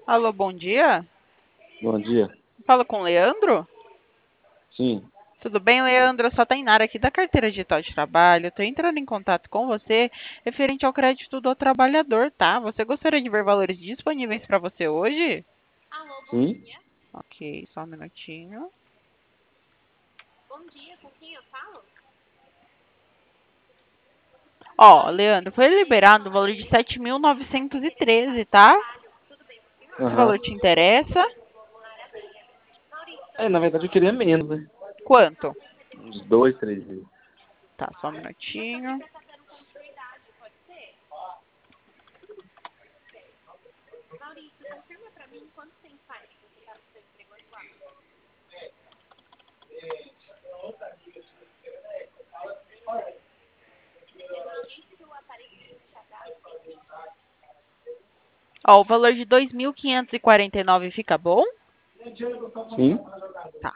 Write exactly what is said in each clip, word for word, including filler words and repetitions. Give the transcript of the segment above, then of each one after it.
Alô, bom dia. Bom dia. Falo com o Leandro? Sim, Tudo bem, Leandro? Eu sou a Tainara aqui da Carteira Digital de Trabalho. Estou entrando em contato com você referente ao crédito do trabalhador, tá? Você gostaria de ver valores disponíveis para você hoje? sim. Ok, só um minutinho. Ó, Leandro, foi liberado o valor de sete mil novecentos e treze, tá? Esse Aham. valor te interessa? É, na verdade eu queria menos, né? Quanto? Uns dois, três mil. Tá, só um minutinho. Ó, o valor de dois mil quinhentos e quarenta e nove fica bom? Sim? Tá.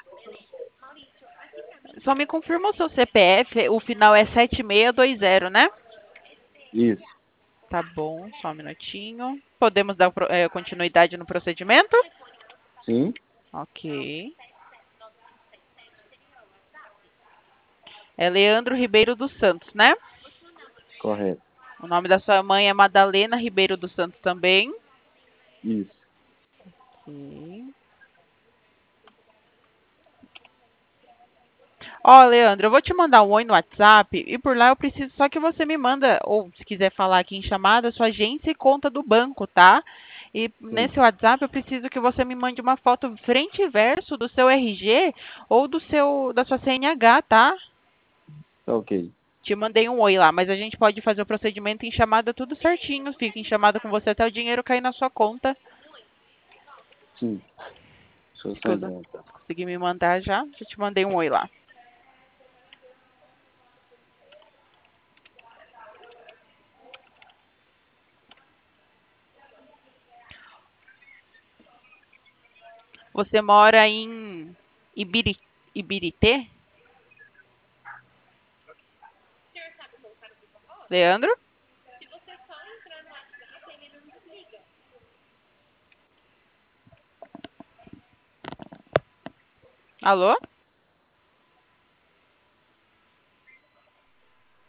Só me confirma o seu C P F, o final é sete seis dois zero, né? Isso. Tá bom, só um minutinho. Podemos dar pro- eh, continuidade no procedimento? Sim? Ok. É Leandro Ribeiro dos Santos, né? Correto. O nome da sua mãe é Madalena Ribeiro dos Santos também. Isso. Ok. Ó, Leandro, eu vou te mandar um oi no WhatsApp e por lá eu preciso só que você me manda, ou se quiser falar aqui em chamada, sua agência e conta do banco, tá? E Sim. nesse WhatsApp eu preciso que você me mande uma foto frente e verso do seu R G ou do seu da sua C N H, tá? Tá ok. Te mandei um oi lá, mas a gente pode fazer o procedimento em chamada tudo certinho. Fica em chamada com você até o dinheiro cair na sua conta. Sim. Deixa eu Se só cons- entrar então. conseguir me mandar já, já te mandei um oi lá. Você mora em Ibiri, Ibirité? Leandro? Alô?